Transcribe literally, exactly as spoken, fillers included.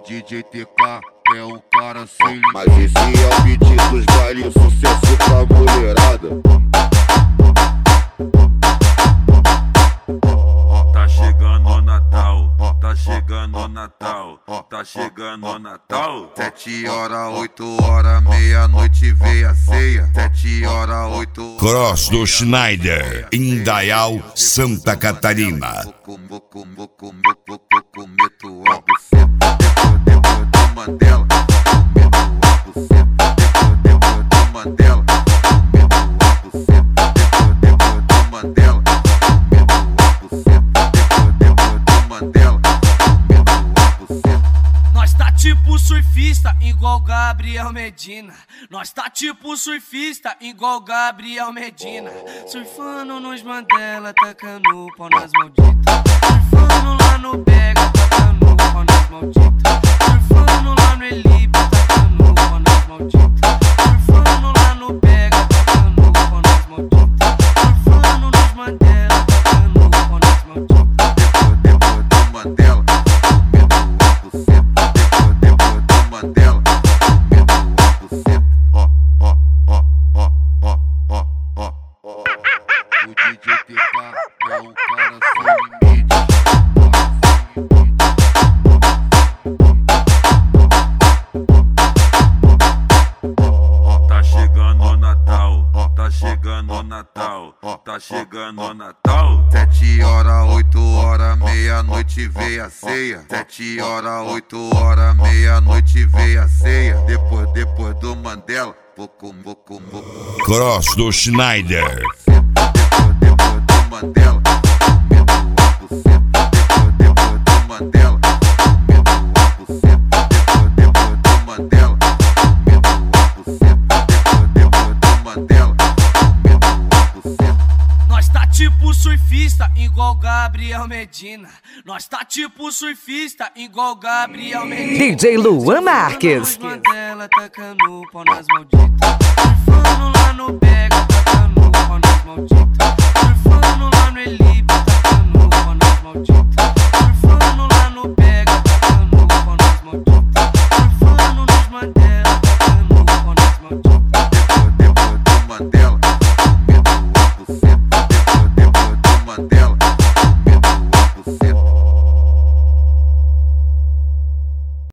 D J T K é um cara sem limite. Mas esse é o beat dos bailes, sucesso pra mulherada. Tá chegando o Natal, tá chegando o Natal, tá chegando o Natal. Sete horas, oito horas, meia-noite veio a ceia. Sete horas, oito horas. Cross do Schneider, Indaial, Santa Catarina. Vou comer tua buceta depois do Mandela. Comer tua buceta depois do Mandela. Comer tua buceta depois do Mandela. Comer tua buceta depois do Mandela. Comer tua buceta. Nós tá tipo surfista, igual Gabriel Medina. Nós tá tipo surfista, igual Gabriel Medina. Surfando nos Mandela, tacando pau nas malditas. Surfando lá no Bega, tacando pau nas malditas. Surfando lá no Elipe, tacando pau nas malditas. Surfando lá no Bega, tacando pau nas malditas. Surfando nos Mandela, tacando pau nas malditas. Depois do Mandela, comer tua buceta depois do Mandela. Comer tua buceta. Ó, ó, ó, ó, ó, ó, ó, ó. O D J T K é um cara sem limite. Tá chegando o Natal, tá chegando o Natal, tá chegando o Natal. Sete horas, oito horas, meia-noite veio a ceia. Sete horas, oito horas, meia-noite veio a ceia. Depois, depois do Mandela, vou comer, vou comer, vou comer. Cross do Schneider. Depois, depois do Mandela, comer tua buceta depois do Mandela. Comer tua buceta depois do Mandela. Comer tua buceta depois do Mandela. Comer tua buceta. Nós tá tipo surfista, igual Gabriel Medina. Nós tá tipo surfista, igual Gabriel Medina. D J Luan Marques. Mandela, tacando pau nas malditas.